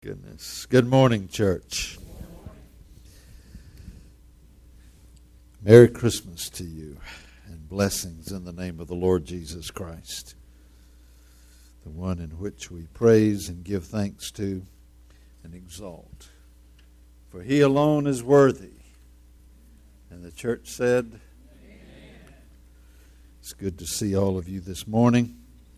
Goodness. Good morning, church. Merry Christmas to you and blessings in the name of the Lord Jesus Christ, the one in which we praise and give thanks to and exalt. For he alone is worthy. And the church said, Amen. It's good to see all of you this morning.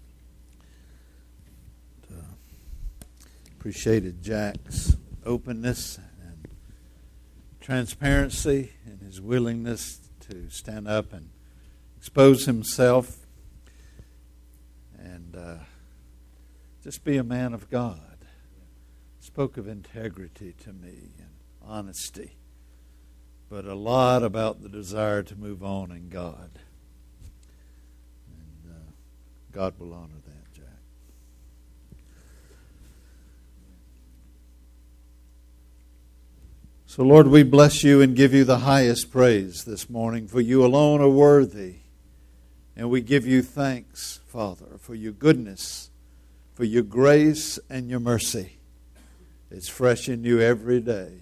Appreciated Jack's openness and transparency and his willingness to stand up and expose himself and just be a man of God. Spoke of integrity to me and honesty, but a lot about the desire to move on in God. And God will honor that. So, Lord, we bless you and give you the highest praise this morning, for you alone are worthy. And we give you thanks, Father, for your goodness, for your grace and your mercy. It's fresh in you every day.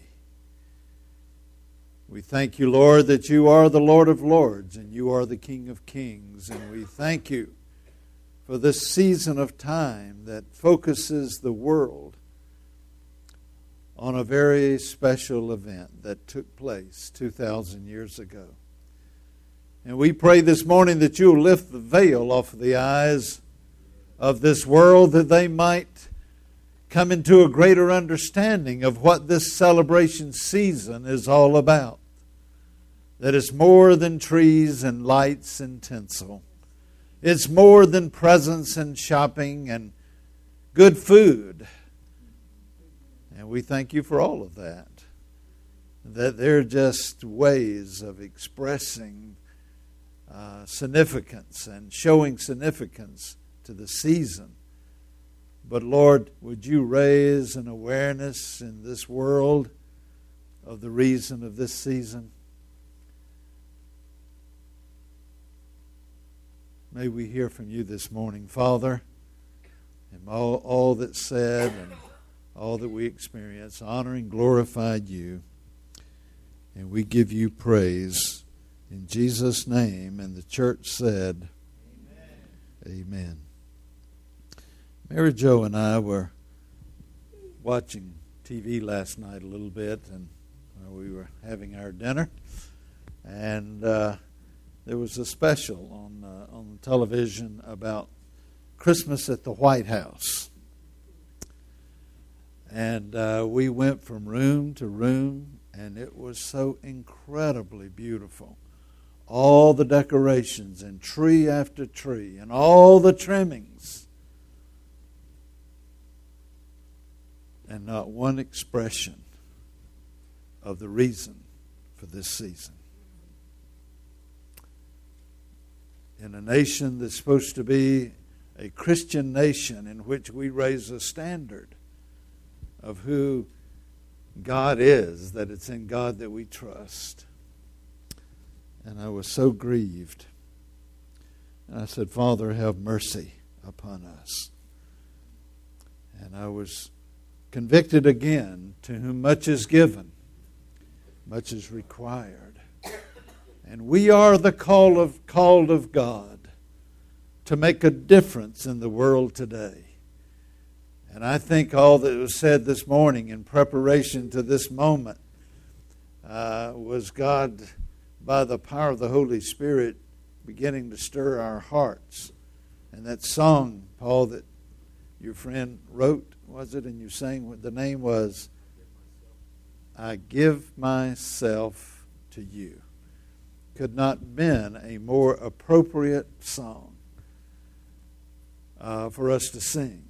We thank you, Lord, that you are the Lord of Lords and you are the King of Kings. And we thank you for this season of time that focuses the world on a very special event that took place 2,000 years ago. And we pray this morning that you'll lift the veil off of the eyes of this world, that they might come into a greater understanding of what this celebration season is all about. That it's more than trees and lights and tinsel. It's more than presents and shopping and good food. And we thank you for all of that. That they're just ways of expressing significance and showing significance to the season. But Lord, would you raise an awareness in this world of the reason of this season? May we hear from you this morning, Father, and all that's said and all that we experience, honor and glorify you. And we give you praise in Jesus' name. And the church said, Amen. Amen. Mary Jo and I were watching TV last night a little bit, and we were having our dinner. And there was a special on television about Christmas at the White House. And we went from room to room, and it was so incredibly beautiful. All the decorations and tree after tree and all the trimmings. And not one expression of the reason for this season. In a nation that's supposed to be a Christian nation in which we raise a standard of who God is, that it's in God that we trust. And I was so grieved. And I said, Father, have mercy upon us. And I was convicted again, to whom much is given, much is required. And we are the called of God to make a difference in the world today. And I think all that was said this morning in preparation to this moment was God, by the power of the Holy Spirit, beginning to stir our hearts. And that song, Paul, that your friend wrote, was it? And you sang what the name was, I Give Myself to You. Could not have been a more appropriate song for us to sing.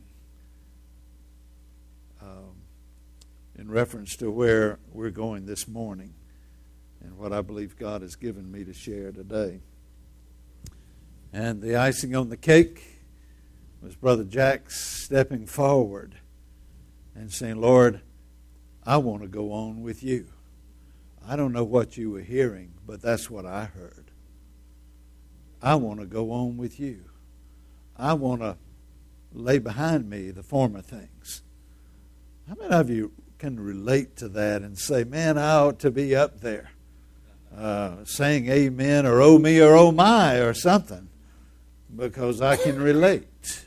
In reference to where we're going this morning and what I believe God has given me to share today. And the icing on the cake was Brother Jack stepping forward and saying, Lord, I want to go on with you. I don't know what you were hearing, but that's what I heard. I want to go on with you. I want to lay behind me the former things. How many of you can relate to that and say, man, I ought to be up there saying amen or oh me or oh my or something, because I can relate.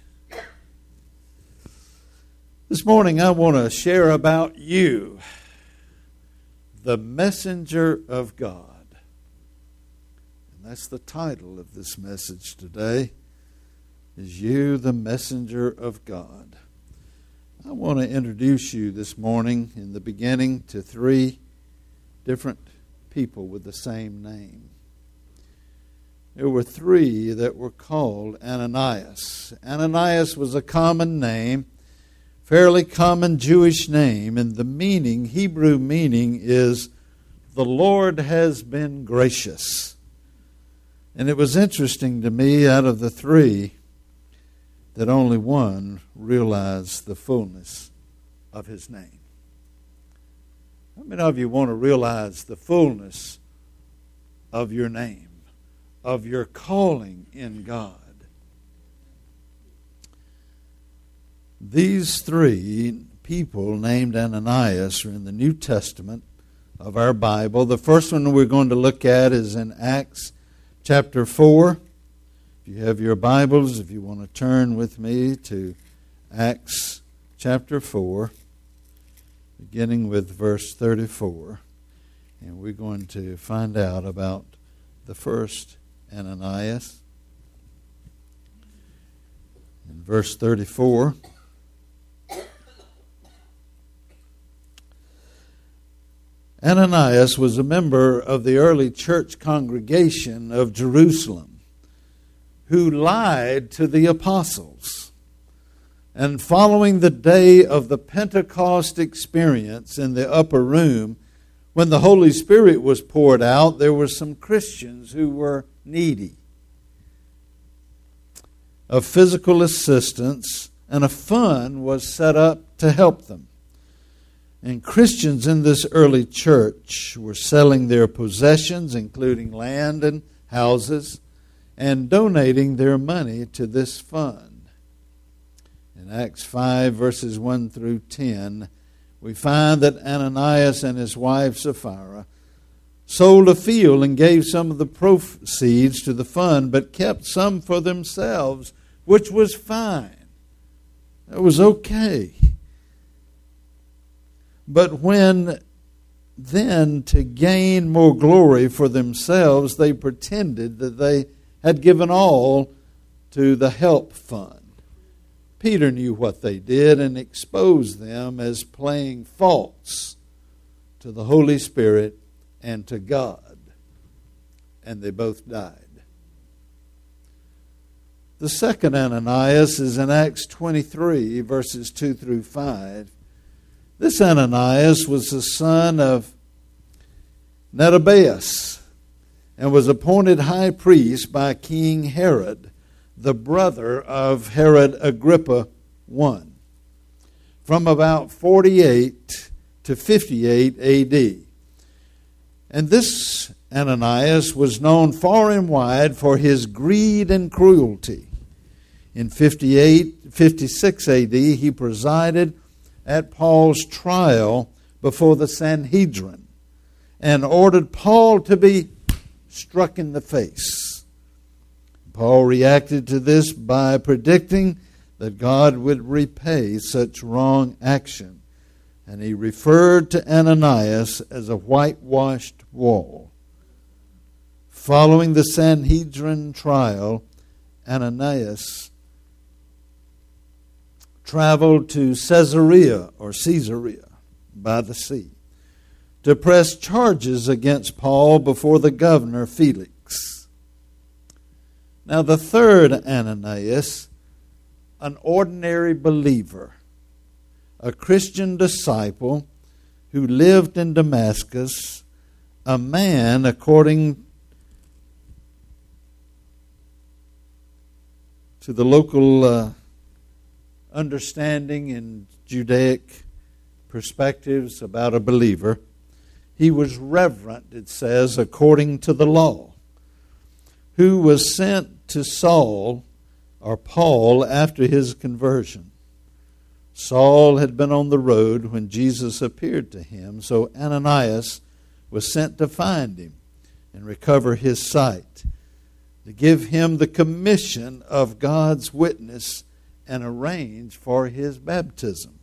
This morning I want to share about you, the messenger of God. And that's the title of this message today, is you the messenger of God. I want to introduce you this morning in the beginning to three different people with the same name. There were three that were called Ananias. Ananias was a common name, fairly common Jewish name, and the meaning, Hebrew meaning, is the Lord has been gracious. And it was interesting to me, out of the three, that only one realized the fullness of his name. How many of you want to realize the fullness of your name, of your calling in God? These three people named Ananias are in the New Testament of our Bible. The first one we're going to look at is in Acts chapter 4. If you have your Bibles, if you want to turn with me to Acts chapter 4, beginning with verse 34. And we're going to find out about the first Ananias. In verse 34, Ananias was a member of the early church congregation of Jerusalem who lied to the apostles. And following the day of the Pentecost experience in the upper room, when the Holy Spirit was poured out, there were some Christians who were needy of physical assistance, and a fund was set up to help them. And Christians in this early church were selling their possessions, including land and houses, and donating their money to this fund. In Acts 5, verses 1 through 10, we find that Ananias and his wife Sapphira sold a field and gave some of the proceeds to the fund, but kept some for themselves, which was fine. It was okay. But when then, to gain more glory for themselves, they pretended that they had given all to the help fund. Peter knew what they did and exposed them as playing false to the Holy Spirit and to God. And they both died. The second Ananias is in Acts 23, verses 2 through 5. This Ananias was the son of Nebaeus and was appointed high priest by King Herod, the brother of Herod Agrippa I, from about 48 to 58 A.D. And this Ananias was known far and wide for his greed and cruelty. In 56 A.D., he presided at Paul's trial before the Sanhedrin and ordered Paul to be struck in the face. Paul reacted to this by predicting that God would repay such wrong action, and he referred to Ananias as a whitewashed wall. Following the Sanhedrin trial, Ananias traveled to Caesarea by the sea to press charges against Paul before the governor Felix. Now the third Ananias, an ordinary believer, a Christian disciple who lived in Damascus, a man according to the local understanding and Judaic perspectives about a believer. He was reverent, it says, according to the law, who was sent to Saul or Paul after his conversion. Saul had been on the road when Jesus appeared to him, so Ananias was sent to find him and recover his sight, to give him the commission of God's witness and arrange for his baptism.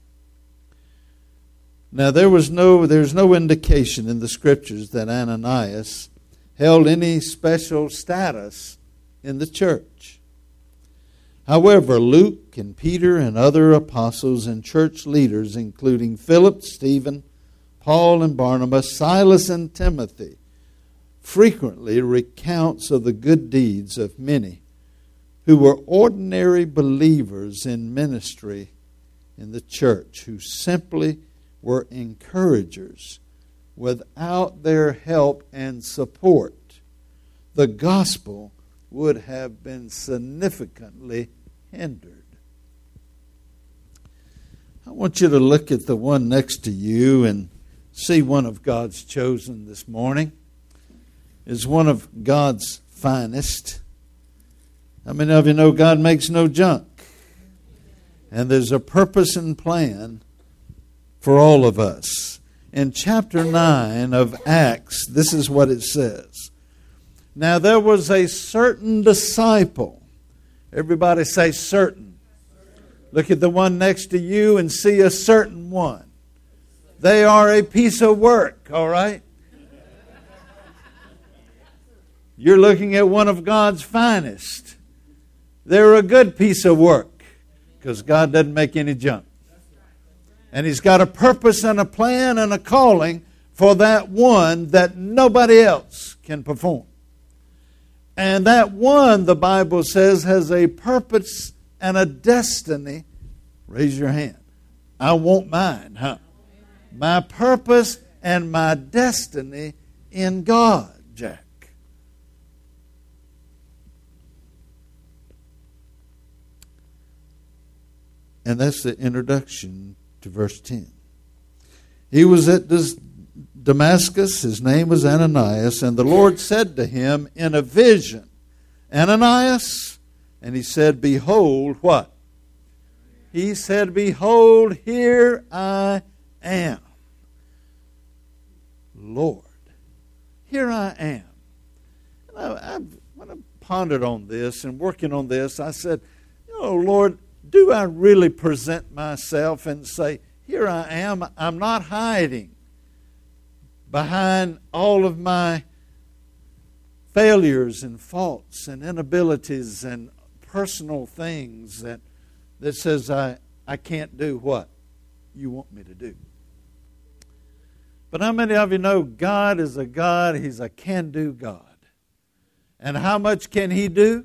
Now there's no indication in the Scriptures that Ananias held any special status in the church. However, Luke and Peter and other apostles and church leaders, including Philip, Stephen, Paul and Barnabas, Silas and Timothy, frequently recounts of the good deeds of many who were ordinary believers in ministry in the church, who simply were encouragers. Without their help and support, the gospel would have been significantly hindered. I want you to look at the one next to you and see one of God's chosen this morning. Is one of God's finest. How many of you know God makes no junk? And there's a purpose and plan for all of us. In chapter 9 of Acts, this is what it says. Now there was a certain disciple. Everybody say certain. Look at the one next to you and see a certain one. They are a piece of work, all right? You're looking at one of God's finest. They're a good piece of work because God doesn't make any junk. And He's got a purpose and a plan and a calling for that one that nobody else can perform. And that one, the Bible says, has a purpose and a destiny. Raise your hand. I want mine, huh? My purpose and my destiny in God, Jack. And that's the introduction to verse 10. He was at Damascus. His name was Ananias. And the Lord said to him in a vision, Ananias. And he said, behold, what? He said, behold, here I am. Lord, here I am. When I pondered on this and working on this, I said, Lord, do I really present myself and say, here I am? I'm not hiding behind all of my failures and faults and inabilities and personal things that says I can't do what you want me to do. But how many of you know God is a God? He's a can-do God. And how much can He do?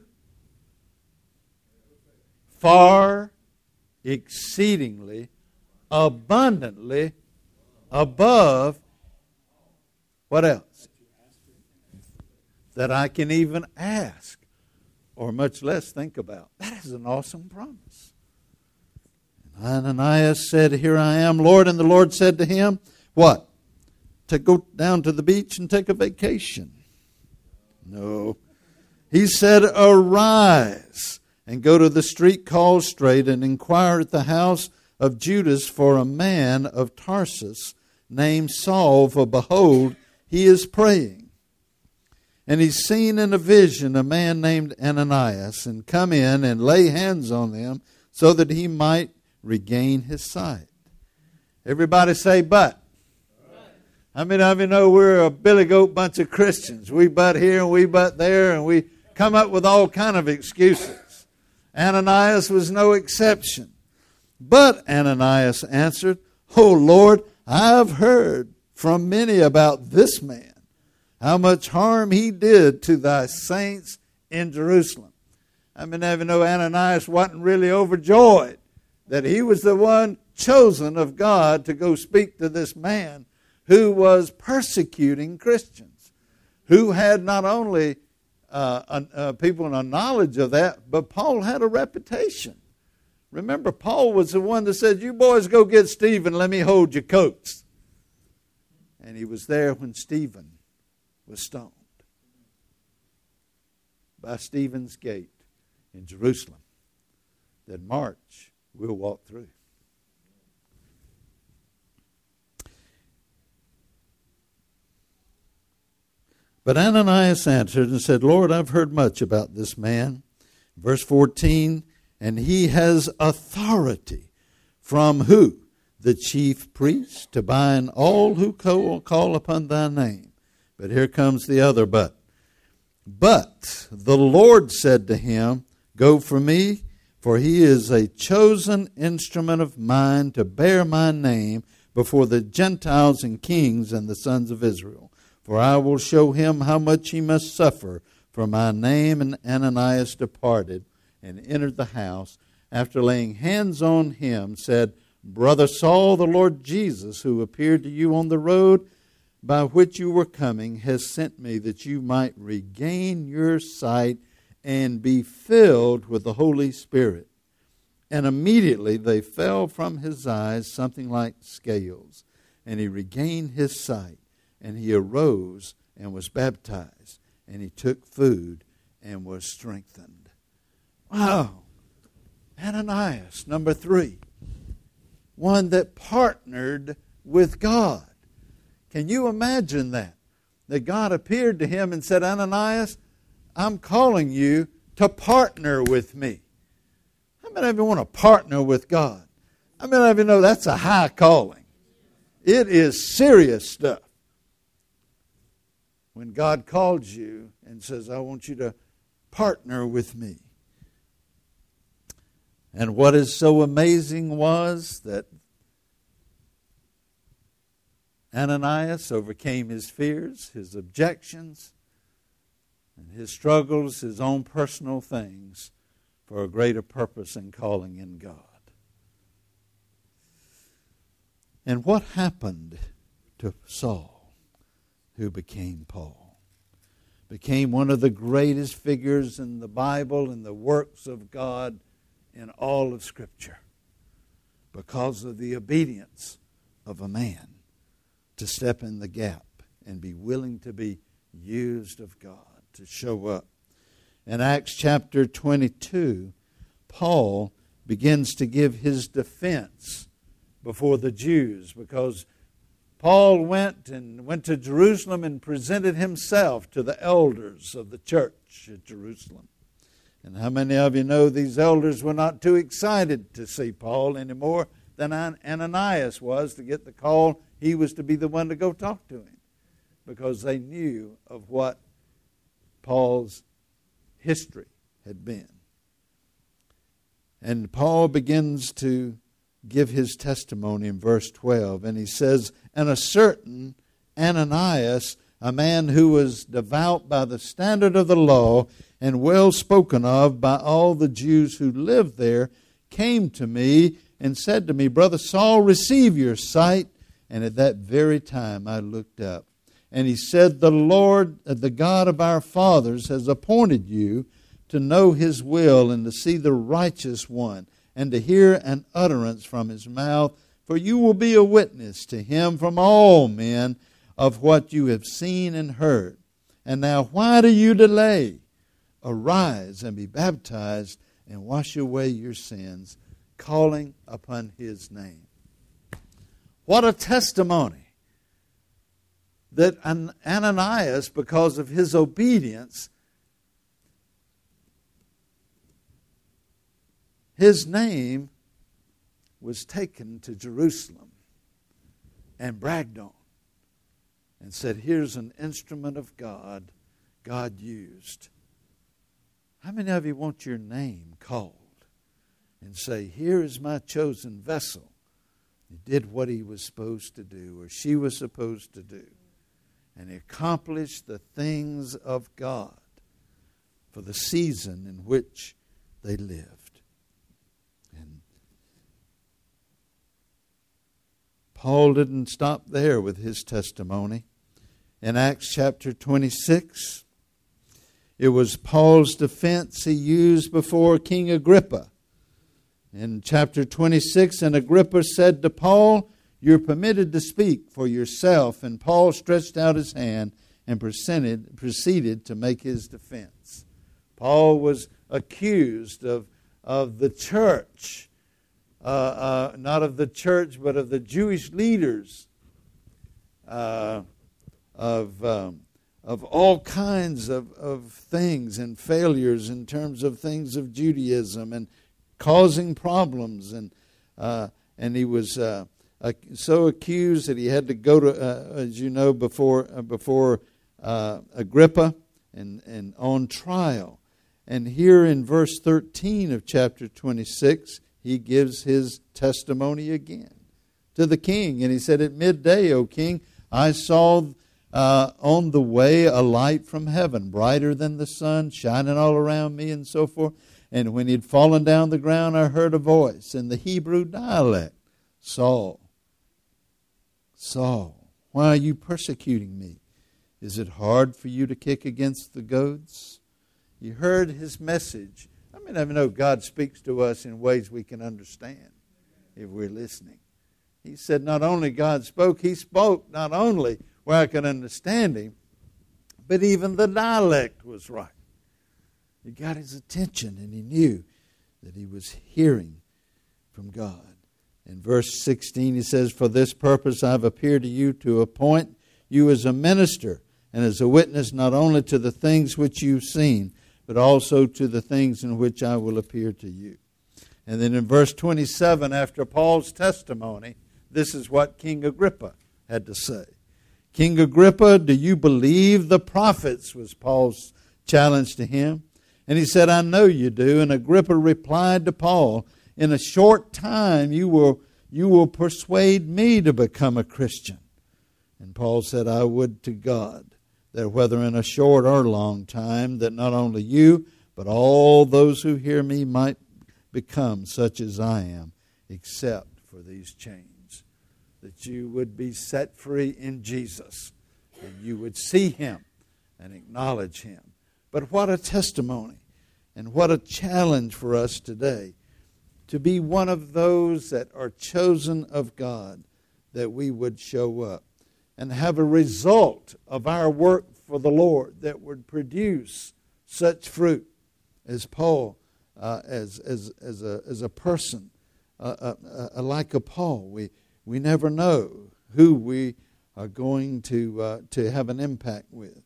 Far, exceedingly, abundantly, above, what else? That I can even ask, or much less think about. That is an awesome promise. And Ananias said, here I am, Lord. And the Lord said to him, what? To go down to the beach and take a vacation? No. He said, arise and go to the street called Straight and inquire at the house of Judas for a man of Tarsus named Saul, for behold, he is praying. And he's seen in a vision a man named Ananias, and come in and lay hands on him so that he might regain his sight. Everybody say, but. How many of you know we're a billy goat bunch of Christians? We butt here and we butt there, and we come up with all kind of excuses. Ananias was no exception. But Ananias answered, O Lord, I have heard from many about this man, how much harm he did to thy saints in Jerusalem. I mean, you know, Ananias wasn't really overjoyed that he was the one chosen of God to go speak to this man who was persecuting Christians, who had not only people in a knowledge of that, but Paul had a reputation. Remember, Paul was the one that said, you boys go get Stephen, let me hold your coats. And he was there when Stephen was stoned by Stephen's gate in Jerusalem that March will walk through. But Ananias answered and said, Lord, I've heard much about this man. Verse 14, and he has authority from who? The chief priest, to bind all who call upon thy name. But here comes the other but. But the Lord said to him, go from me, for he is a chosen instrument of mine to bear my name before the Gentiles and kings and the sons of Israel. For I will show him how much he must suffer for my name. And Ananias departed and entered the house. After laying hands on him, said, Brother Saul, the Lord Jesus, who appeared to you on the road by which you were coming, has sent me that you might regain your sight and be filled with the Holy Spirit. And immediately they fell from his eyes something like scales, and he regained his sight, and he arose and was baptized, and he took food and was strengthened. Wow. Ananias, number 3. One that partnered with God. Can you imagine that? That God appeared to him and said, Ananias, I'm calling you to partner with me. How many of you want to partner with God? How many of you know that's a high calling? It is serious stuff. When God calls you and says, I want you to partner with me. And what is so amazing was that Ananias overcame his fears, his objections, and his struggles, his own personal things, for a greater purpose and calling in God. And what happened to Saul, who became Paul? Became one of the greatest figures in the Bible and the works of God in all of Scripture, because of the obedience of a man to step in the gap and be willing to be used of God to show up. In Acts chapter 22, Paul begins to give his defense before the Jews, because Paul went to Jerusalem and presented himself to the elders of the church at Jerusalem. And how many of you know these elders were not too excited to see Paul any more than Ananias was to get the call he was to be the one to go talk to him, because they knew of what Paul's history had been. And Paul begins to give his testimony in verse 12, and he says, and a certain Ananias, a man who was devout by the standard of the law and well spoken of by all the Jews who lived there, came to me and said to me, Brother Saul, receive your sight. And at that very time I looked up. And he said, the Lord, the God of our fathers, has appointed you to know his will and to see the righteous one and to hear an utterance from his mouth. For you will be a witness to him from all men of what you have seen and heard. And now why do you delay? Arise and be baptized and wash away your sins, calling upon his name. What a testimony that Ananias, because of his obedience, his name was taken to Jerusalem and bragged on and said, here's an instrument of God, God used. How many of you want your name called and say, here is my chosen vessel? He did what he was supposed to do, or she was supposed to do. And he accomplished the things of God for the season in which they lived. And Paul didn't stop there with his testimony. In Acts chapter 26, it was Paul's defense he used before King Agrippa. In chapter 26, and Agrippa said to Paul, you're permitted to speak for yourself. And Paul stretched out his hand and proceeded to make his defense. Paul was accused of the church, not of the church, but of the Jewish leaders, of all kinds of things and failures in terms of things of Judaism and causing problems. And he was so accused that he had to go to, as you know, before Agrippa and on trial. And here in verse 13 of chapter 26, he gives his testimony again to the king. And he said, "At midday, O king, I saw on the way a light from heaven, brighter than the sun, shining all around me," and so forth. "And when he had fallen down the ground, I heard a voice in the Hebrew dialect, 'Saul, Saul, why are you persecuting me? Is it hard for you to kick against the goads?'" You heard his message. I mean, I know God speaks to us in ways we can understand if we're listening. He said not only God spoke, he spoke not only where I could understand him, but even the dialect was right. It got his attention, and he knew that he was hearing from God. In verse 16 he says, "For this purpose I have appeared to you, to appoint you as a minister and as a witness not only to the things which you've seen, but also to the things in which I will appear to you." And then in verse 27, after Paul's testimony, this is what King Agrippa had to say. "King Agrippa, do you believe the prophets?" was Paul's challenge to him. And he said, "I know you do." And Agrippa replied to Paul, "In a short time you will persuade me to become a Christian." And Paul said, "I would to God that whether in a short or long time, that not only you, but all those who hear me might become such as I am, except for these chains." That you would be set free in Jesus, and you would see him and acknowledge him. But what a testimony, and what a challenge for us today, to be one of those that are chosen of God, that we would show up and have a result of our work for the Lord that would produce such fruit as Paul, as a person, like a Paul. We never know who we are going to have an impact with.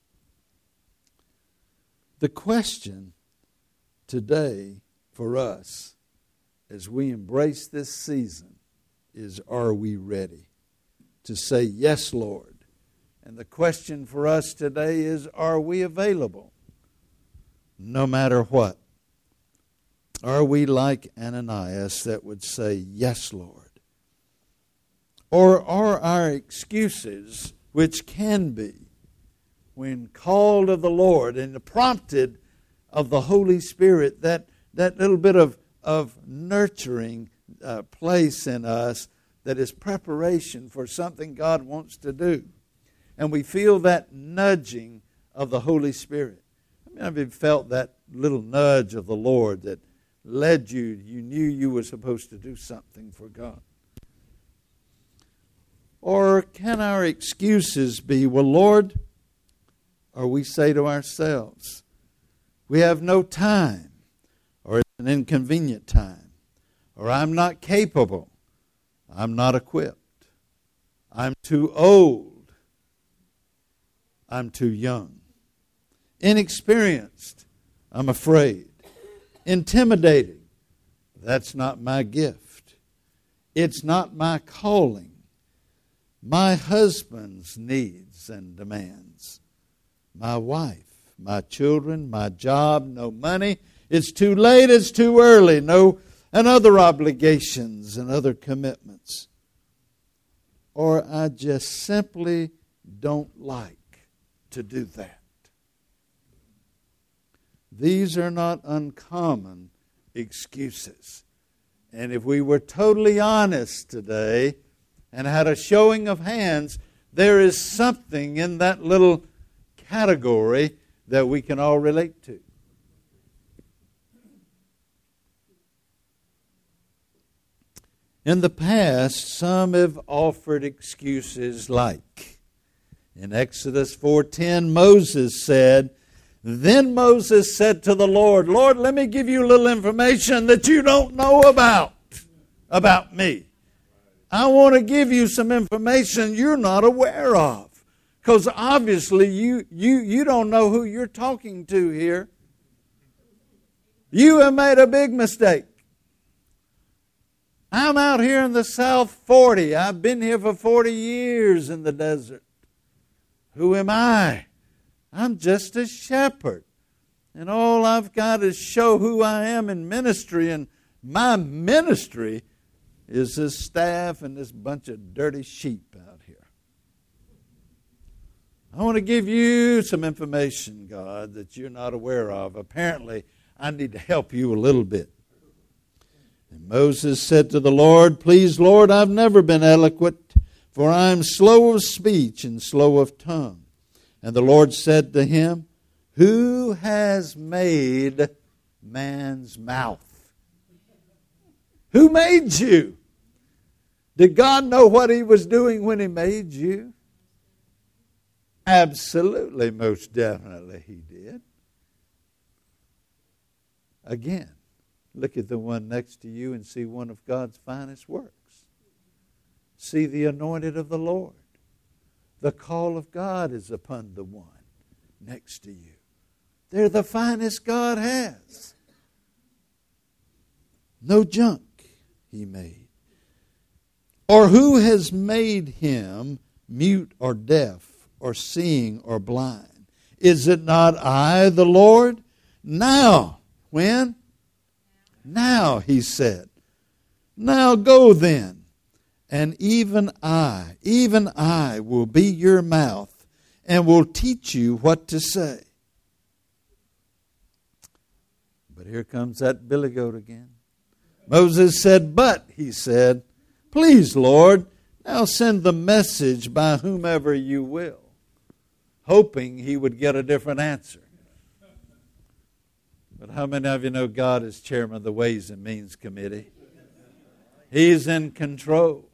The question today for us as we embrace this season is, are we ready to say, "Yes, Lord"? And the question for us today is, are we available no matter what? Are we like Ananias that would say, "Yes, Lord"? Or are our excuses, which can be, when called of the Lord and prompted of the Holy Spirit, that little bit of nurturing place in us that is preparation for something God wants to do? And we feel that nudging of the Holy Spirit. I mean, I've felt that little nudge of the Lord that led you. You knew you were supposed to do something for God. Or can our excuses be, "Well, Lord," or we say to ourselves, "We have no time," or "It's an inconvenient time," or "I'm not capable," "I'm not equipped," "I'm too old," "I'm too young," "inexperienced," "I'm afraid," "intimidating," "That's not my gift," "It's not my calling," "My husband's needs and demands," "My wife," "My children," "My job," "No money," "It's too late," "It's too early," "No," and other obligations and other commitments. Or "I just simply don't like to do that." These are not uncommon excuses. And if we were totally honest today and had a showing of hands, there is something in that little category that we can all relate to. In the past, some have offered excuses like, in Exodus 4:10, Moses said, "Then Moses said to the Lord, 'Lord, let me give you a little information that you don't know about me. I want to give you some information you're not aware of, Because obviously you don't know who you're talking to here. You have made a big mistake. I'm out here in the South 40. I've been here for 40 years in the desert. Who am I? I'm just a shepherd. And all I've got is show who I am in ministry. And my ministry is this staff and this bunch of dirty sheep out here. I want to give you some information, God, that you're not aware of. Apparently, I need to help you a little bit. And Moses said to the Lord, Please, Lord, I've never been eloquent, for I am slow of speech and slow of tongue. And the Lord said to him, Who has made man's mouth? Who made you? Did God know what He was doing when He made you? Absolutely, most definitely He did. Again, look at the one next to you and see one of God's finest works. See the anointed of the Lord. The call of God is upon the one next to you. They're the finest God has. No junk He made. Or who has made him mute or deaf or seeing or blind? Is it not I, the Lord? Now, when? Now, He said. Now go then, and even I will be your mouth and will teach you what to say. But here comes that billy goat again. Moses said, But, he said, Please, Lord, now send the message by whomever you will, hoping he would get a different answer. But how many of you know God is chairman of the Ways and Means Committee? He's in control.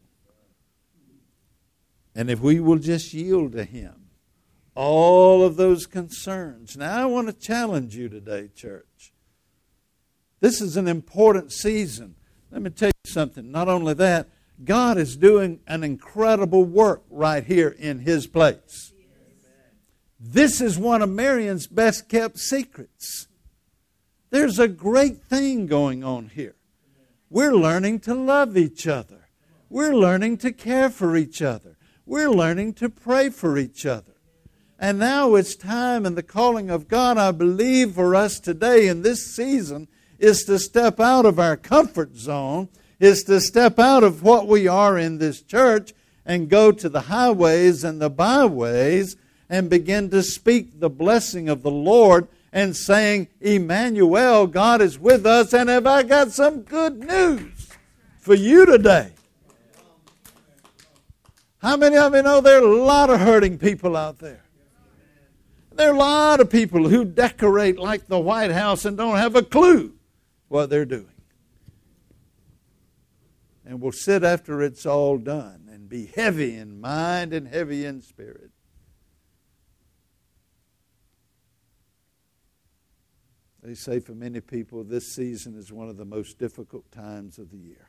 And if we will just yield to Him, all of those concerns. Now, I want to challenge you today, church. This is an important season. Let me tell you something. Not only that, God is doing an incredible work right here in His place. This is one of Marion's best kept secrets. There's a great thing going on here. We're learning to love each other. We're learning to care for each other. We're learning to pray for each other. And now it's time, and the calling of God, I believe, for us today in this season is to step out of our comfort zone, is to step out of what we are in this church and go to the highways and the byways and begin to speak the blessing of the Lord and saying, Emmanuel, God is with us. And have I got some good news for you today? How many of you know there are a lot of hurting people out there? There are a lot of people who decorate like the White House and don't have a clue what they're doing. And will sit after it's all done and be heavy in mind and heavy in spirit. They say for many people this season is one of the most difficult times of the year.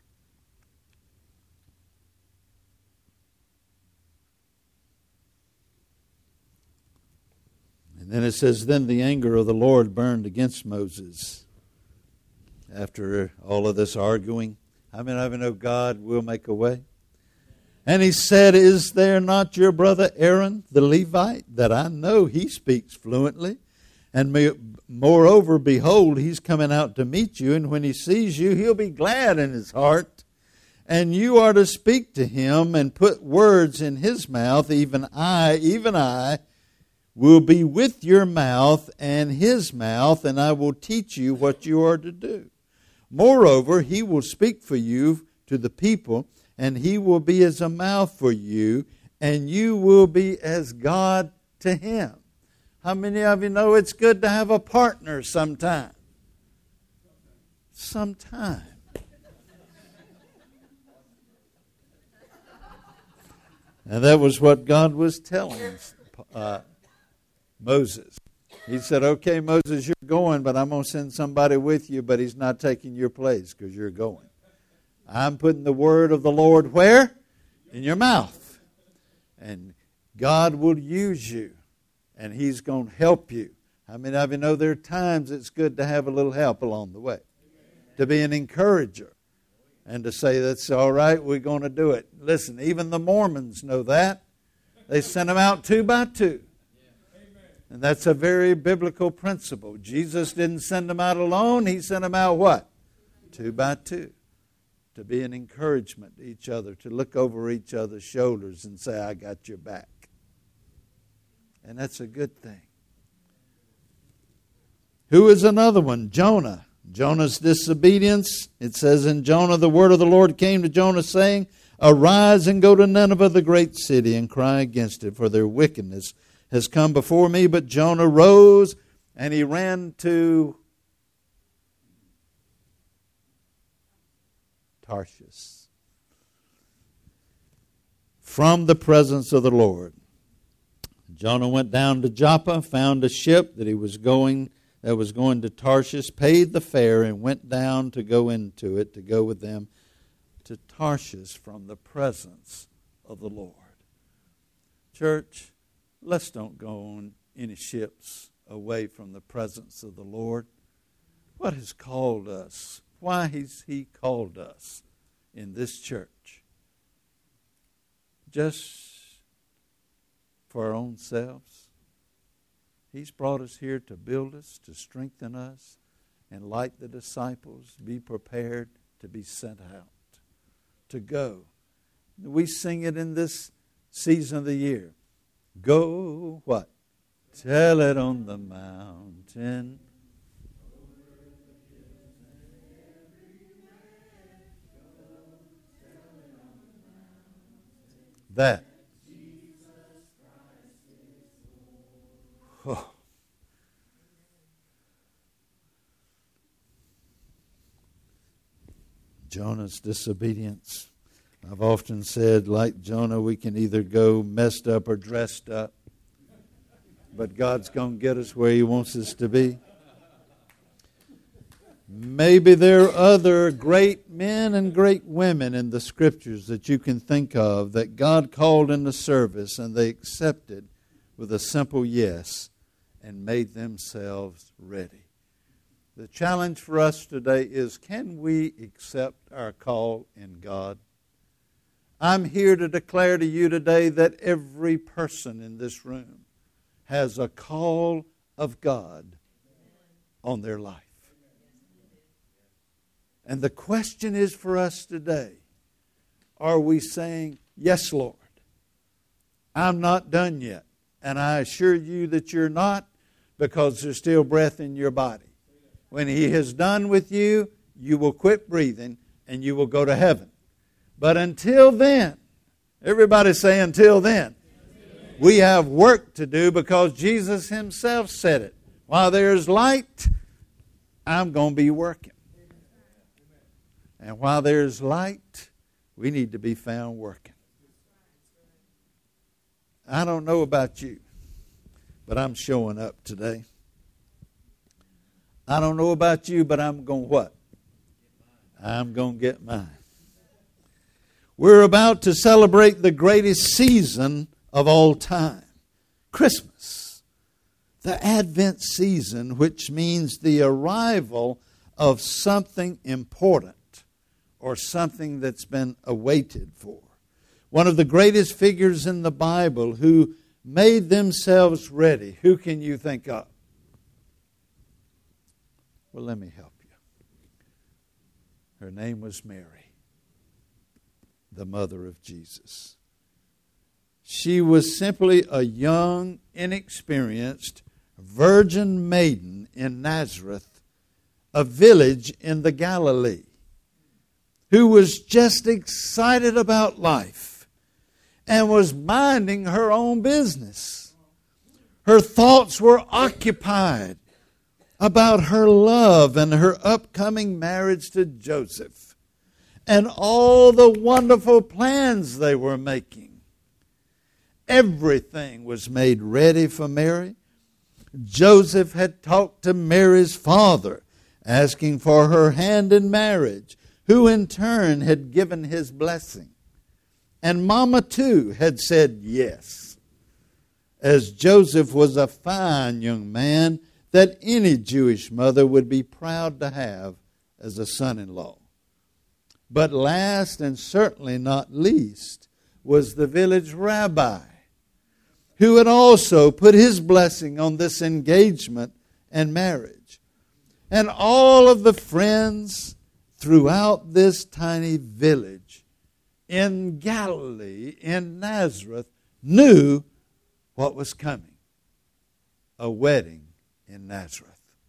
And then it says, Then the anger of the Lord burned against Moses. After all of this arguing, I know God will make a way. And He said, Is there not your brother Aaron the Levite, that I know he speaks fluently? And moreover, behold, he's coming out to meet you, and when he sees you, he'll be glad in his heart. And you are to speak to him and put words in his mouth. Even I, will be with your mouth and his mouth, and I will teach you what you are to do. Moreover, he will speak for you to the people, and he will be as a mouth for you, and you will be as God to him. How many of you know it's good to have a partner sometime? Sometime. And that was what God was telling Moses. He said, okay, Moses, you're going, but I'm going to send somebody with you, but he's not taking your place because you're going. I'm putting the word of the Lord where? In your mouth. And God will use you, and He's going to help you. How many of you know there are times it's good to have a little help along the way? To be an encourager and to say, that's all right, we're going to do it. Listen, even the Mormons know that. They sent them out 2 by 2. And that's a very biblical principle. Jesus didn't send them out alone. He sent them out what? 2 by 2. To be an encouragement to each other, to look over each other's shoulders and say, I got your back. And that's a good thing. Who is another one? Jonah. Jonah's disobedience. It says in Jonah, the word of the Lord came to Jonah saying, Arise and go to Nineveh, the great city, and cry against it, for their wickedness has come before me. But Jonah rose and he ran to Tarshish from the presence of the Lord. Jonah went down to Joppa, found a ship that was going to Tarshish, paid the fare, and went down to go into it, to go with them to Tarshish from the presence of the Lord. Church, let's don't go on any ships away from the presence of the Lord. What has called us? Why has He called us in this church? Just for our own selves? He's brought us here to build us, to strengthen us, and like the disciples, be prepared to be sent out, to go. We sing it in this season of the year. Go, what? Tell it on the mountain. That. Oh. Jonah's disobedience. I've often said, like Jonah, we can either go messed up or dressed up. But God's going to get us where He wants us to be. Maybe there are other great men and great women in the Scriptures that you can think of that God called into service and they accepted with a simple yes and made themselves ready. The challenge for us today is, can we accept our call in God? I'm here to declare to you today that every person in this room has a call of God on their life. And the question is for us today, are we saying, yes, Lord, I'm not done yet. And I assure you that you're not, because there's still breath in your body. When He is done with you, you will quit breathing and you will go to heaven. But until then, everybody say until then, we have work to do, because Jesus Himself said it. While there's light, I'm going to be working. And while there's light, we need to be found working. I don't know about you, but I'm showing up today. I don't know about you, but I'm going to what? I'm going to get mine. We're about to celebrate the greatest season of all time, Christmas. The Advent season, which means the arrival of something important or something that's been awaited for. One of the greatest figures in the Bible who made themselves ready. Who can you think of? Well, let me help you. Her name was Mary, the mother of Jesus. She was simply a young, inexperienced virgin maiden in Nazareth, a village in the Galilee, who was just excited about life and was minding her own business. Her thoughts were occupied about her love and her upcoming marriage to Joseph and all the wonderful plans they were making. Everything was made ready for Mary. Joseph had talked to Mary's father, asking for her hand in marriage, who in turn had given his blessing. And Mama, too, had said yes. as Joseph was a fine young man that any Jewish mother would be proud to have as a son-in-law. But last and certainly not least was the village rabbi, who had also put his blessing on this engagement and marriage. And all of the friends throughout this tiny village in Galilee, in Nazareth, knew what was coming: a wedding in Nazareth.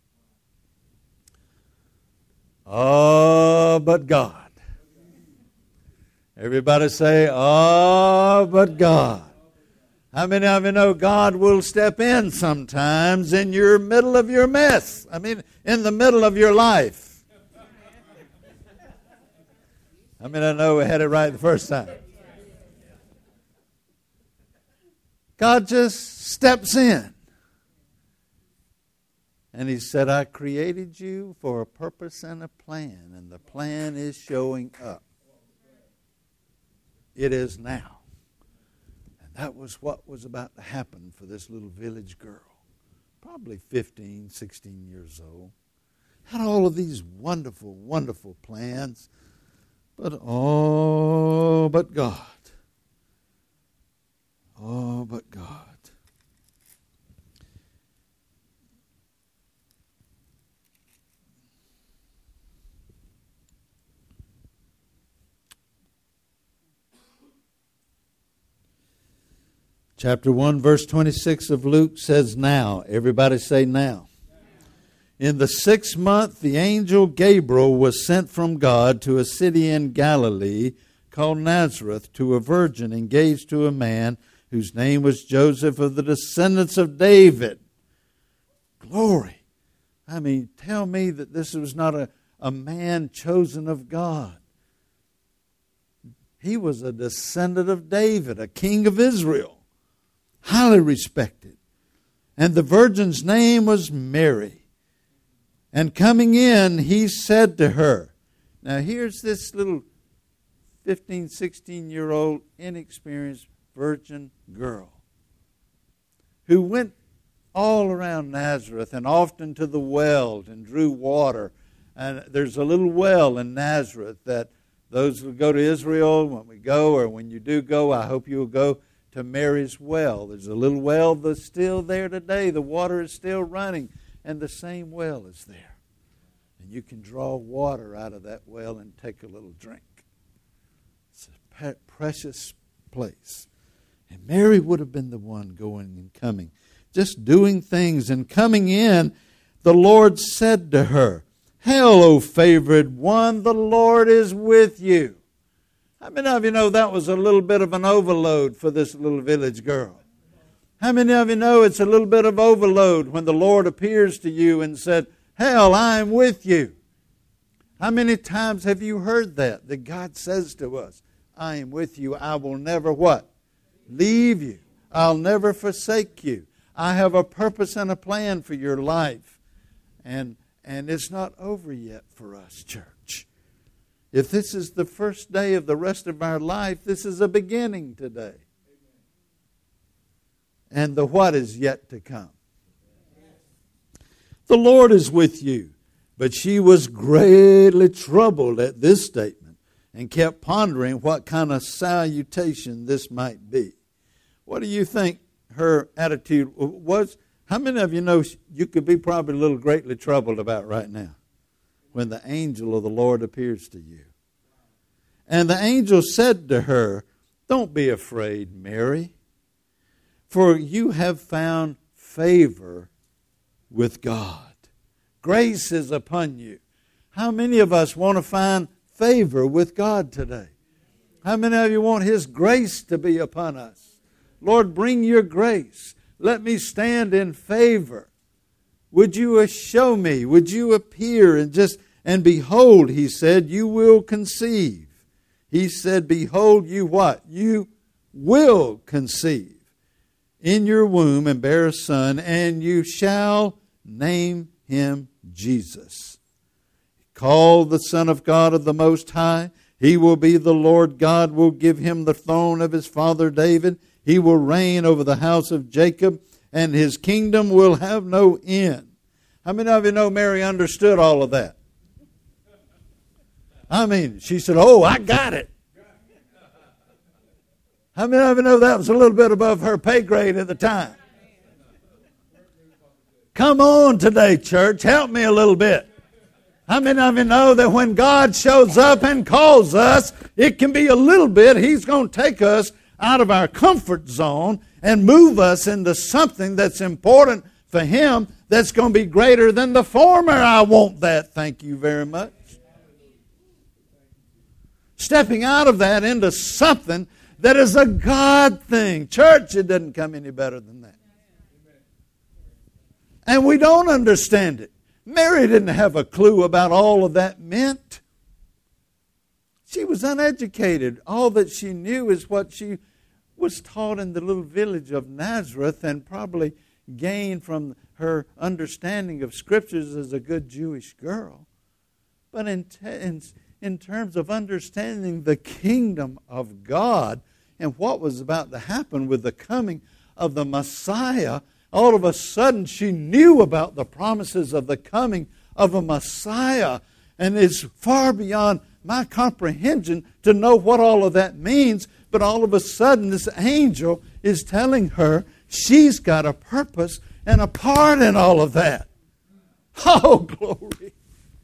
Oh, but God. Everybody say, oh, but God. How many of you know God will step in sometimes in your middle of your mess? I mean, in the middle of your life. I mean, I know we had it right the first time. God just steps in. And He said, I created you for a purpose and a plan, and the plan is showing up. It is now. And that was what was about to happen for this little village girl, probably 15, 16 years old. Had all of these wonderful, wonderful plans, but oh, but God. Oh, but God. Chapter 1, verse 26 of Luke says, now. Everybody say now. In the 6th month, the angel Gabriel was sent from God to a city in Galilee called Nazareth, to a virgin engaged to a man whose name was Joseph, of the descendants of David. Glory. I mean, tell me that this was not a man chosen of God. He was a descendant of David, a king of Israel. Highly respected. And the virgin's name was Mary. And coming in, he said to her, now here's this little 15, 16-year-old inexperienced virgin girl who went all around Nazareth and often to the well and drew water. And there's a little well in Nazareth that those who go to Israel, when we go, or when you do go, I hope you'll go to Mary's well. There's a little well that's still there today. The water is still running, and the same well is there. And you can draw water out of that well and take a little drink. It's a precious place. And Mary would have been the one going and coming, just doing things. And coming in, the Lord said to her, hail, O favored one, the Lord is with you. How many of you know that was a little bit of an overload for this little village girl? How many of you know it's a little bit of overload when the Lord appears to you and said, hail, I am with you? How many times have you heard that God says to us, I am with you, I will never what? Leave you. I'll never forsake you. I have a purpose and a plan for your life. And it's not over yet for us, church. If this is the first day of the rest of our life, this is a beginning today. And the what is yet to come. The Lord is with you. But she was greatly troubled at this statement and kept pondering what kind of salutation this might be. What do you think her attitude was? How many of you know you could be probably a little greatly troubled about right now when the angel of the Lord appears to you? And the angel said to her, don't be afraid, Mary, for you have found favor with God. Grace is upon you. How many of us want to find favor with God today? How many of you want His grace to be upon us? Lord, bring your grace. Let me stand in favor. Would you show me? Would you appear and behold, he said, you will conceive. He said, behold, you what? You will conceive in your womb and bear a son, and you shall name him Jesus. Called the Son of God of the Most High. He will be the Lord God, will give him the throne of his father David. He will reign over the house of Jacob, and his kingdom will have no end. How many of you know Mary understood all of that? I mean, she said, oh, I got it. How many of you know that was a little bit above her pay grade at the time? Come on today, church. Help me a little bit. How many of you know that when God shows up and calls us, it can be a little bit. He's going to take us out of our comfort zone and move us into something that's important for Him that's going to be greater than the former. I want that. Thank you very much. Stepping out of that into something that is a God thing. Church, it doesn't come any better than that. And we don't understand it. Mary didn't have a clue about all of that meant. She was uneducated. All that she knew is what she was taught in the little village of Nazareth and probably gained from her understanding of Scriptures as a good Jewish girl. But in terms of understanding the kingdom of God and what was about to happen with the coming of the Messiah, all of a sudden she knew about the promises of the coming of a Messiah. And it's far beyond my comprehension to know what all of that means. But all of a sudden this angel is telling her she's got a purpose and a part in all of that. Oh, glory.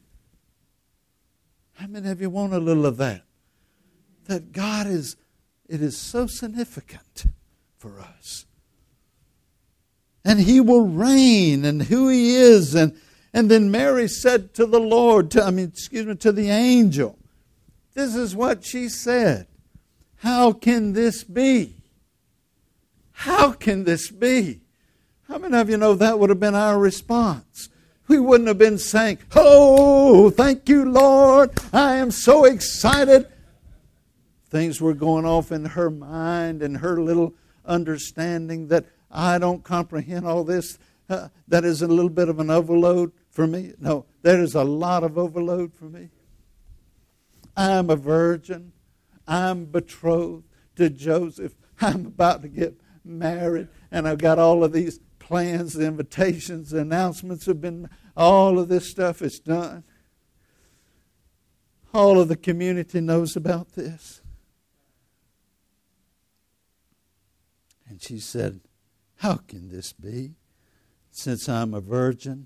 How many of you want a little of that? That God is, it is so significant for us. And He will reign and who He is. And then Mary said to the Lord, to the angel, this is what she said. How can this be? How can this be? How many of you know that would have been our response? We wouldn't have been saying, oh, thank you, Lord. I am so excited. Things were going off in her mind and her little understanding that I don't comprehend all this. That is a little bit of an overload for me. No, there is a lot of overload for me. I'm a virgin. I'm betrothed to Joseph. I'm about to get married. And I've got all of these plans, the invitations, the announcements have been, all of this stuff is done. All of the community knows about this. And she said, how can this be? Since I'm a virgin.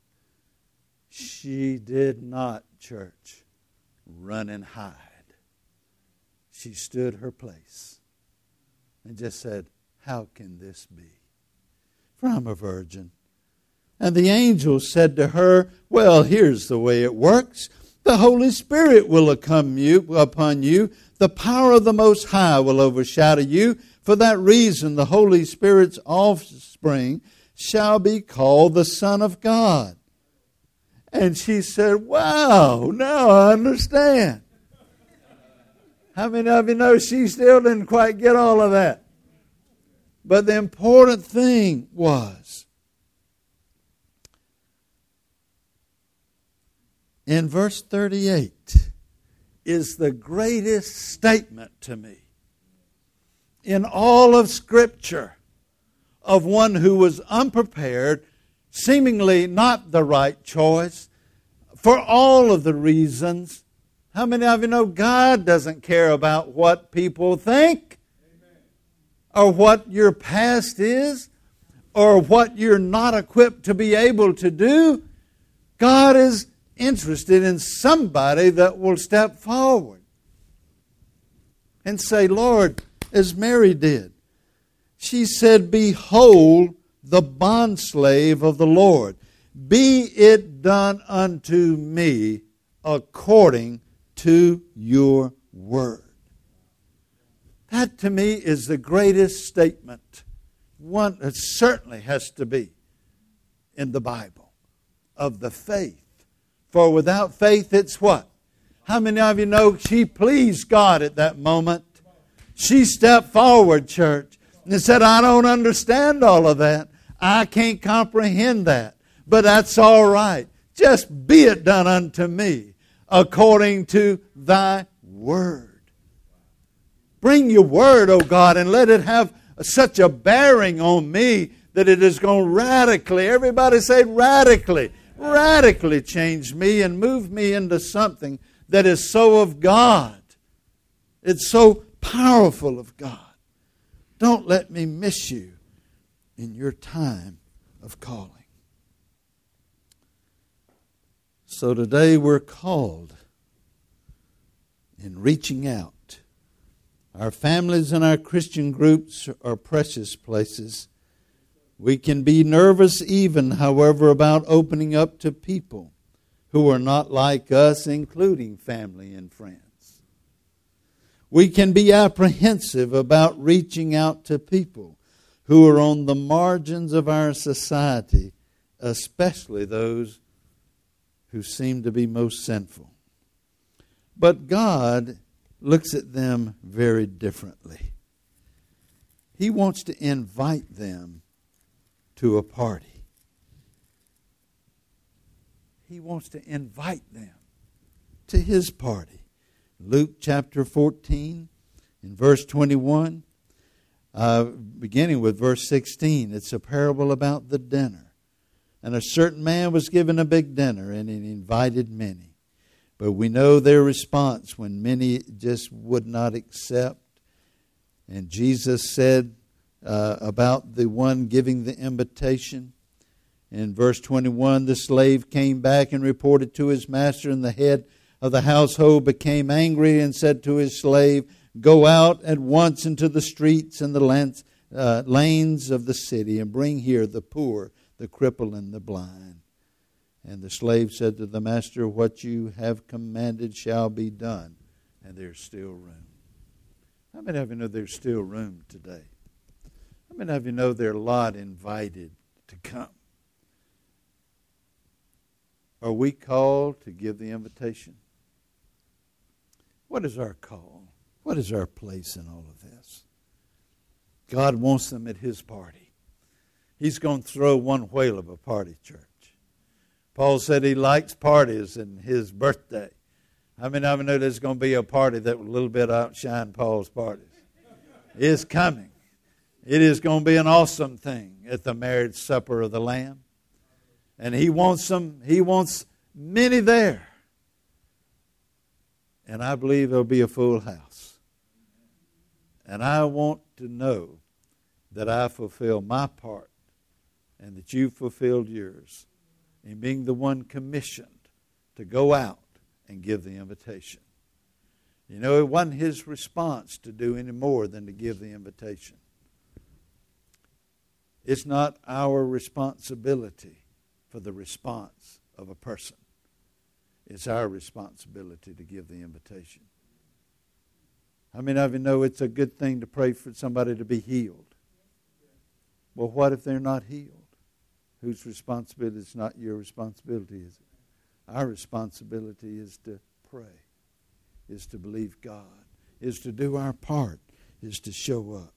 She did not, church, run and hide. She stood her place and just said, how can this be? For I'm a virgin. And the angel said to her, well, here's the way it works. The Holy Spirit will come upon you. The power of the Most High will overshadow you. For that reason, the Holy Spirit's offspring shall be called the Son of God. And she said, wow, now I understand. How many of you know she still didn't quite get all of that? But the important thing was, in verse 38 is the greatest statement to me in all of Scripture of one who was unprepared, seemingly not the right choice, for all of the reasons. How many of you know God doesn't care about what people think? Amen. Or what your past is? Or what you're not equipped to be able to do? God is interested in somebody that will step forward and say, Lord, as Mary did. She said, behold the bondslave of the Lord. Be it done unto me according to your word. That to me is the greatest statement. One that certainly has to be in the Bible of the faith. For without faith it's what? How many of you know she pleased God at that moment? She stepped forward, church, and said, I don't understand all of that. I can't comprehend that. But that's all right. Just be it done unto me according to thy word. Bring your word, O God, and let it have such a bearing on me that it is going to radically, everybody say radically change me and move me into something that is so of God. It's so powerful of God. Don't let me miss you in your time of calling. So today we're called in reaching out. Our families and our Christian groups are precious places. We can be nervous even, however, about opening up to people who are not like us, including family and friends. We can be apprehensive about reaching out to people who are on the margins of our society, especially those who seem to be most sinful. But God looks at them very differently. He wants to invite them to a party. He wants to invite them to His party. Luke chapter 14, in verse 21, beginning with verse 16, it's a parable about the dinner. And a certain man was given a big dinner, and he invited many. But we know their response when many just would not accept. And Jesus said about the one giving the invitation, in verse 21, the slave came back and reported to his master, and the head of the household became angry and said to his slave, "Go out at once into the streets and the lanes of the city, and bring here the poor, the crippled, and the blind." And the slave said to the master, "What you have commanded shall be done." And there's still room. How many of you know there's still room today? How many of you know there are a lot invited to come? Are we called to give the invitation? What is our call? What is our place in all of this? God wants them at His party. He's going to throw one whale of a party, church. Paul said he likes parties in his birthday. How many of you know there's going to be a party that will a little bit outshine Paul's parties? It's coming. It is going to be an awesome thing at the marriage supper of the Lamb. And He wants them. He wants many there. And I believe there'll be a full house. And I want to know that I fulfill my part and that you fulfilled yours in being the one commissioned to go out and give the invitation. You know, it wasn't His response to do any more than to give the invitation. It's not our responsibility for the response of a person. It's our responsibility to give the invitation. How many of you know it's a good thing to pray for somebody to be healed? Well, what if they're not healed? Whose responsibility? It's not your responsibility, is it? Our responsibility is to pray, is to believe God, is to do our part, is to show up.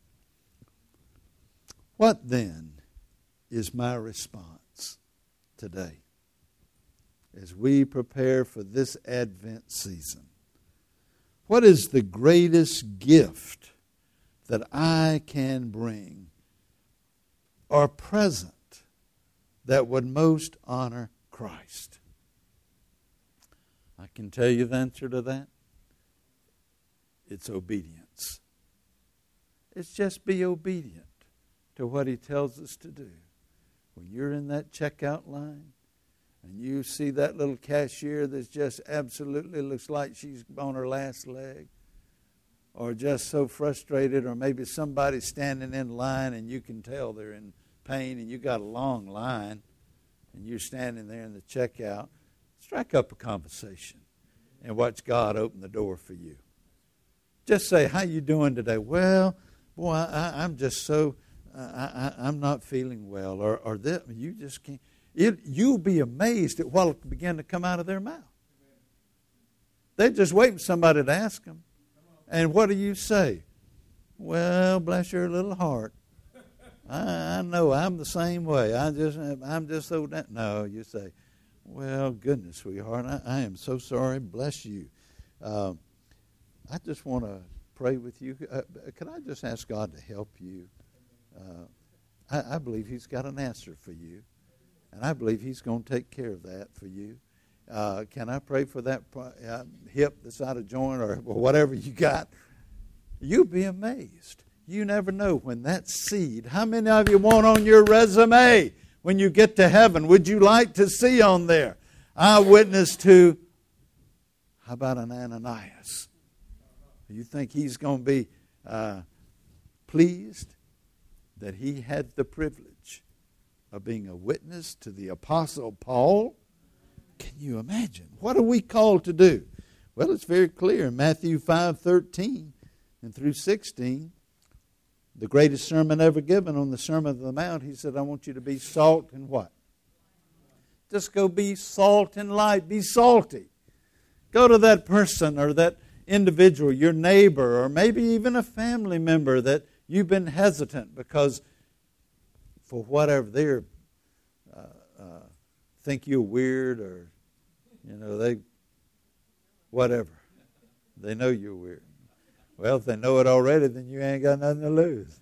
What then is my response today as we prepare for this Advent season? What is the greatest gift that I can bring or present that would most honor Christ? I can tell you the answer to that. It's obedience. It's just be obedient to what He tells us to do. When you're in that checkout line and you see that little cashier that's just absolutely looks like she's on her last leg, or just so frustrated, or maybe somebody's standing in line and you can tell they're in pain and you got a long line and you're standing there in the checkout, strike up a conversation and watch God open the door for you. Just say, "How you doing today?" "Well, boy, I'm just so, I'm not feeling well." Or that, you just can't. You'll be amazed at what will begin to come out of their mouth. They're just waiting for somebody to ask them. And what do you say? "Well, bless your little heart. I know I'm the same way. I'm just so..." No, you say, "Well, goodness, sweetheart, I am so sorry. Bless you. I just want to pray with you. Could I just ask God to help you I believe He's got an answer for you. And I believe He's going to take care of that for you. Can I pray for that hip that's out of joint or whatever you got? You'll be amazed. You never know when that seed, how many of you want on your resume when you get to heaven? Would you like to see on there? I witnessed to, how about an Ananias? You think he's going to be pleased that he had the privilege of being a witness to the Apostle Paul? Can you imagine? What are we called to do? Well, it's very clear in Matthew 5:13 and through 16, the greatest sermon ever given on the Sermon on the Mount, He said, I want you to be salt and what? Just go be salt and light. Be salty. Go to that person or that individual, your neighbor, or maybe even a family member that you've been hesitant because for whatever they think you're weird or, they know you're weird. Well, if they know it already, then you ain't got nothing to lose.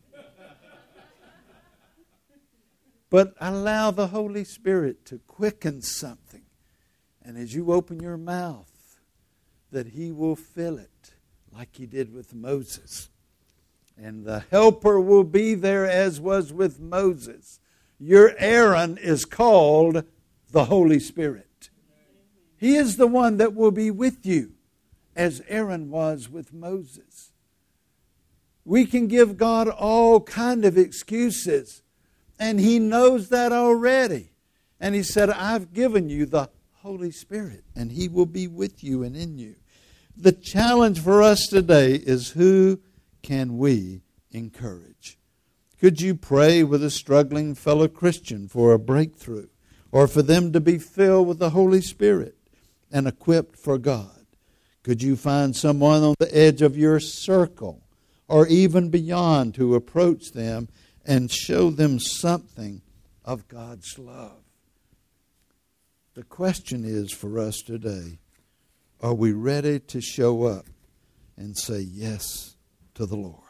But allow the Holy Spirit to quicken something. And as you open your mouth, that He will fill it like He did with Moses. And the helper will be there as was with Moses. Your Aaron is called the Holy Spirit. He is the one that will be with you as Aaron was with Moses. We can give God all kind of excuses, and He knows that already. And He said, I've given you the Holy Spirit, and He will be with you and in you. The challenge for us today is, who can we encourage? Could you pray with a struggling fellow Christian for a breakthrough, or for them to be filled with the Holy Spirit and equipped for God? Could you find someone on the edge of your circle or even beyond to approach them and show them something of God's love? The question is for us today, are we ready to show up and say yes to the Lord?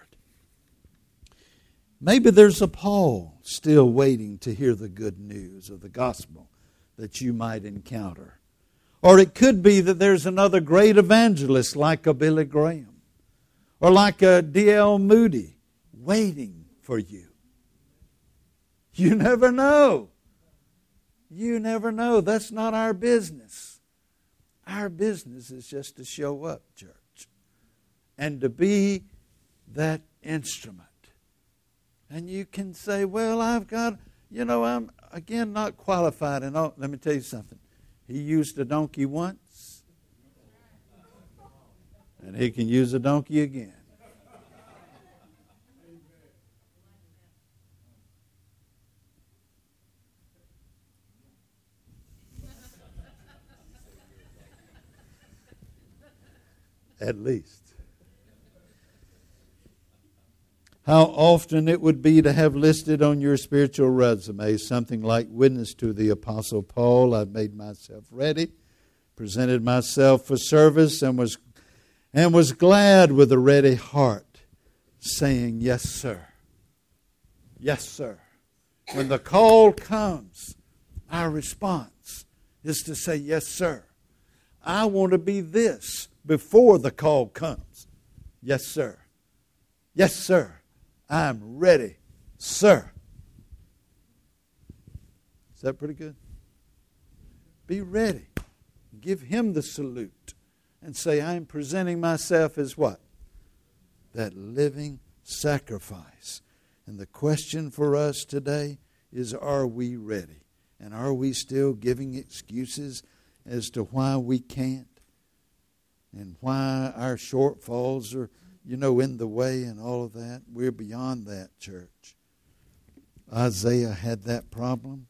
Maybe there's a Paul still waiting to hear the good news of the gospel that you might encounter. Or it could be that there's another great evangelist like a Billy Graham or like a D.L. Moody waiting for you. You never know. You never know. That's not our business. Our business is just to show up, church, and to be that instrument. And you can say, well, I've got, I'm, again, not qualified. And all. Let me tell you something. He used a donkey once, and He can use a donkey again. At least. How often it would be to have listed on your spiritual resume something like witness to the Apostle Paul. I've made myself ready, presented myself for service, and was glad with a ready heart, saying, yes, sir. Yes, sir. When the call comes, our response is to say, yes, sir. I want to be this before the call comes. Yes, sir. Yes, sir. I'm ready, sir. Is that pretty good? Be ready. Give Him the salute and say, I'm presenting myself as what? That living sacrifice. And the question for us today is, are we ready? And are we still giving excuses as to why we can't? And why our shortfalls are in the way and all of that? We're beyond that, church. Isaiah had that problem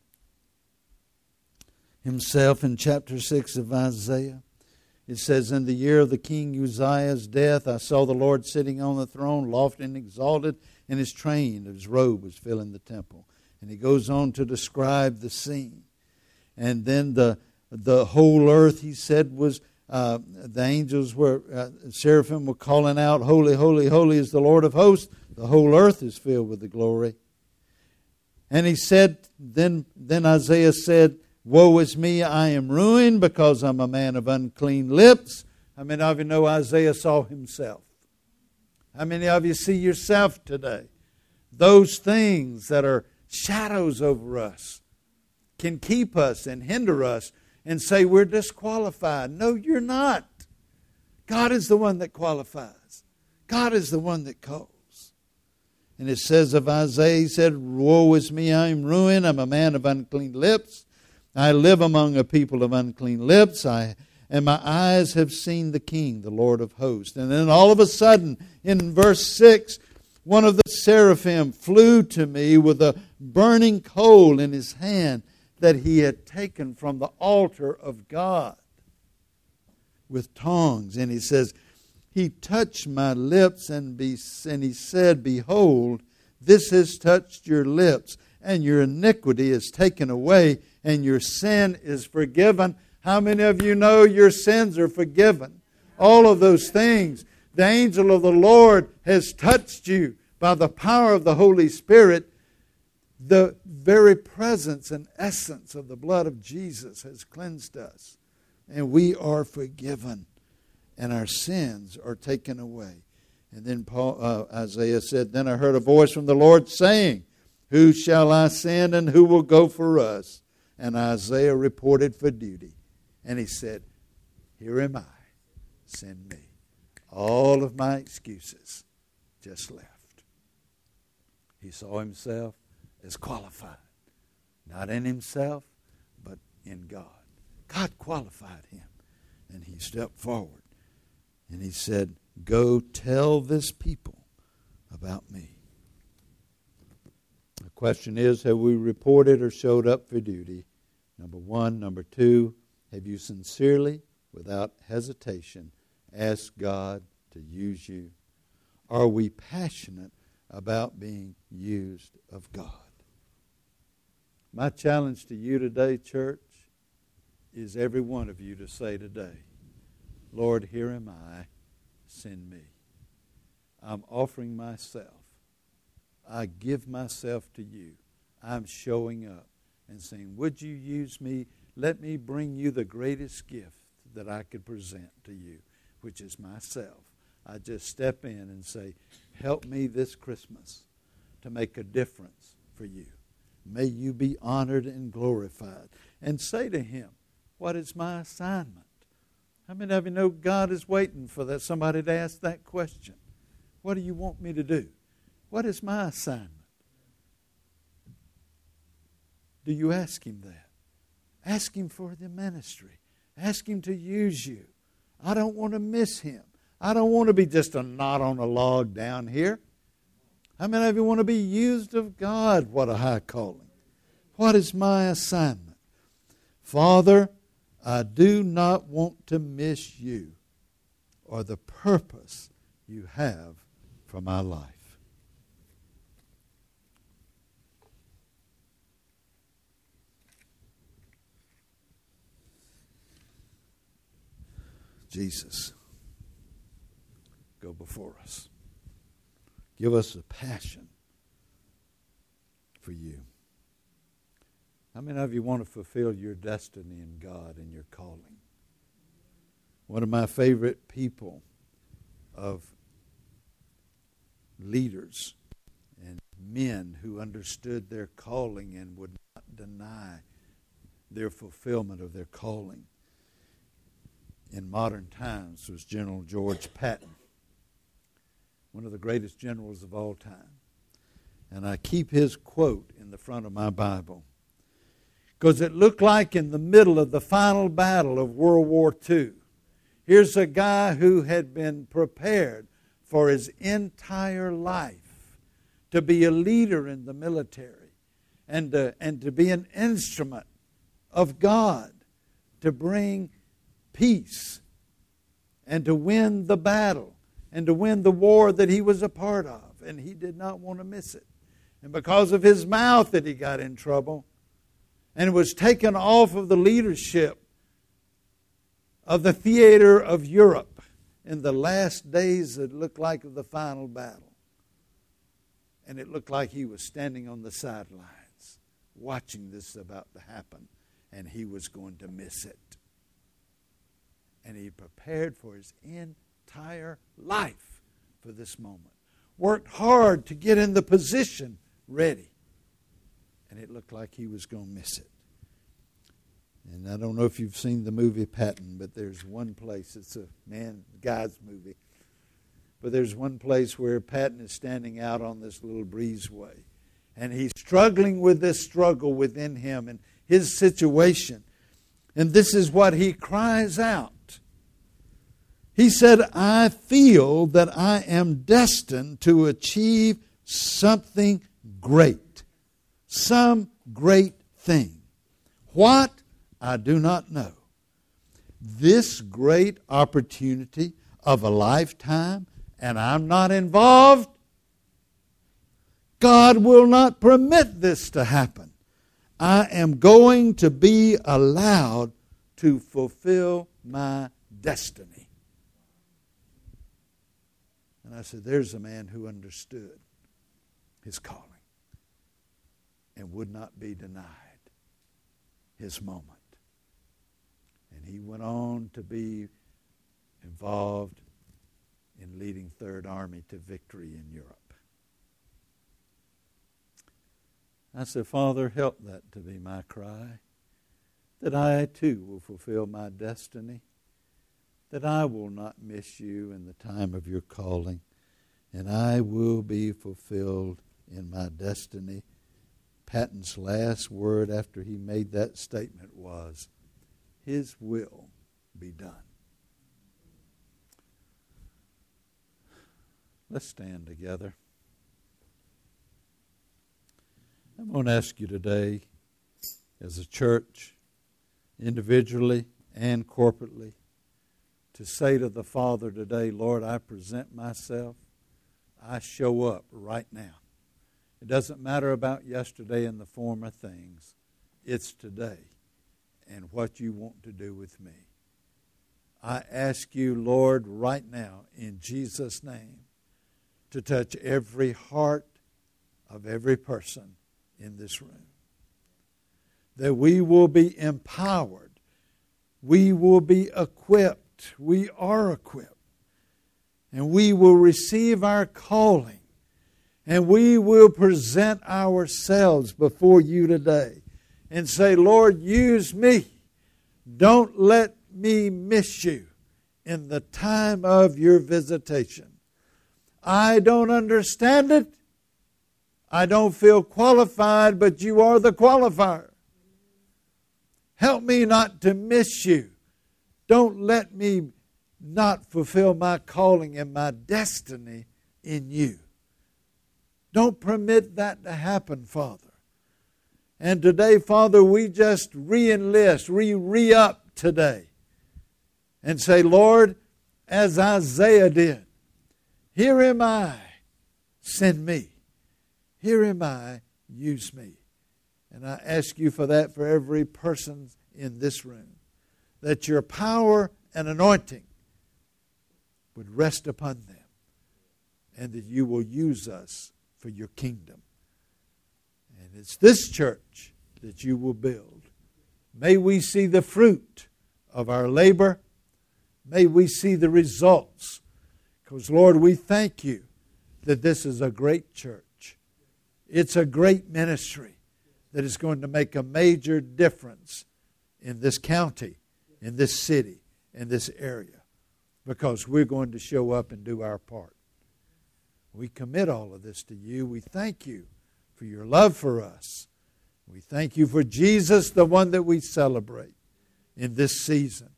himself in chapter 6 of Isaiah. It says, in the year of the king Uzziah's death, I saw the Lord sitting on the throne, lofty and exalted, and His train of His robe was filling the temple. And he goes on to describe the scene. And then the whole earth, he said, was the angels were, seraphim were calling out, holy, holy, holy is the Lord of hosts. The whole earth is filled with the glory And he said, then Isaiah said, woe is me, I am ruined because I'm a man of unclean lips. How many of you know Isaiah saw himself? How many of you see yourself today? Those things that are shadows over us can keep us and hinder us and say we're disqualified. No, you're not. God is the one that qualifies. God is the one that calls. And it says of Isaiah, he said, woe is me, I am ruined. I'm a man of unclean lips. I live among a people of unclean lips. And my eyes have seen the King, the Lord of hosts. And then all of a sudden, in verse 6, one of the seraphim flew to me with a burning coal in his hand that he had taken from the altar of God with tongs. And he says, he touched my lips and he said, behold, this has touched your lips, and your iniquity is taken away, and your sin is forgiven. How many of you know your sins are forgiven? All of those things. The angel of the Lord has touched you by the power of the Holy Spirit. The very presence and essence of the blood of Jesus has cleansed us. And we are forgiven. And our sins are taken away. And then Isaiah said, then I heard a voice from the Lord saying, who shall I send and who will go for us? And Isaiah reported for duty. And he said, here am I, send me. All of my excuses just left. He saw himself as qualified. Not in himself, but in God. God qualified him. And he stepped forward. And he said, go tell this people about me. The question is, have we reported or showed up for duty? Number one. Number two, have you sincerely, without hesitation, asked God to use you? Are we passionate about being used of God? My challenge to you today, church, is every one of you to say today, Lord, here am I, send me. I'm offering myself. I give myself to you. I'm showing up and saying, would you use me? Let me bring you the greatest gift that I could present to you, which is myself. I just step in and say, help me this Christmas to make a difference for you. May you be honored and glorified. And say to him, what is my assignment? How many of you know God is waiting for that somebody to ask that question? What do you want me to do? What is my assignment? Do you ask him that? Ask him for the ministry. Ask him to use you. I don't want to miss him. I don't want to be just a knot on a log down here. How many of you want to be used of God? What a high calling. What is my assignment? Father, I do not want to miss you or the purpose you have for my life. Jesus, go before us. Give us a passion for you. How many of you want to fulfill your destiny in God and your calling? One of my favorite people of leaders and men who understood their calling and would not deny their fulfillment of their calling in modern times was General George Patton, one of the greatest generals of all time. And I keep his quote in the front of my Bible because it looked like in the middle of the final battle of World War II, here's a guy who had been prepared for his entire life to be a leader in the military and to be an instrument of God to bring peace and to win the battle and to win the war that he was a part of. And he did not want to miss it. And because of his mouth that he got in trouble and was taken off of the leadership of the theater of Europe in the last days that looked like of the final battle. And it looked like he was standing on the sidelines. watching this about to happen, and he was going to miss it. And he prepared for his entire life for this moment. Worked hard to get in the position ready. And it looked like he was going to miss it. And I don't know if you've seen the movie Patton, but there's one place, it's a guy's movie. But there's one place where Patton is standing out on this little breezeway. And he's struggling with this struggle within him and his situation. And this is what he cries out. He said, I feel that I am destined to achieve something great. Some great thing. What? I do not know. This great opportunity of a lifetime, and I'm not involved, God will not permit this to happen. I am going to be allowed to fulfill my destiny. And I said, there's a man who understood his calling and would not be denied his moment. And he went on to be involved in leading Third Army to victory in Europe. I said, Father, help that to be my cry, that I too will fulfill my destiny, that I will not miss you in the time of your calling, and I will be fulfilled in my destiny. Patton's last word after he made that statement was, His will be done. Let's stand together. I'm going to ask you today, as a church, individually and corporately, to say to the Father today, Lord, I present myself. I show up right now. It doesn't matter about yesterday and the former things. It's today and what you want to do with me. I ask you, Lord, right now, in Jesus' name, to touch every heart of every person in this room. That we will be empowered. We will be equipped. We are equipped. And we will receive our calling. And we will present ourselves before you today and say, Lord, use me. Don't let me miss you in the time of your visitation. I don't understand it. I don't feel qualified, but you are the qualifier. Help me not to miss you. Don't let me not fulfill my calling and my destiny in you. Don't permit that to happen, Father. And today, Father, we just re-enlist, re-up today and say, Lord, as Isaiah did, here am I, send me. Here am I, use me. And I ask you for that for every person in this room, that your power and anointing would rest upon them, and that you will use us for your kingdom. And it's this church that you will build. May we see the fruit of our labor. May we see the results. Because, Lord, we thank you that this is a great church. It's a great ministry that is going to make a major difference in this county, in this city, in this area. Because we're going to show up and do our part. We commit all of this to you. We thank you for your love for us. We thank you for Jesus, the one that we celebrate in this season.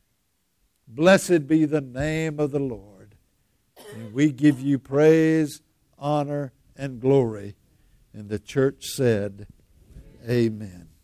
Blessed be the name of the Lord. And we give you praise, honor, and glory. And the church said, Amen.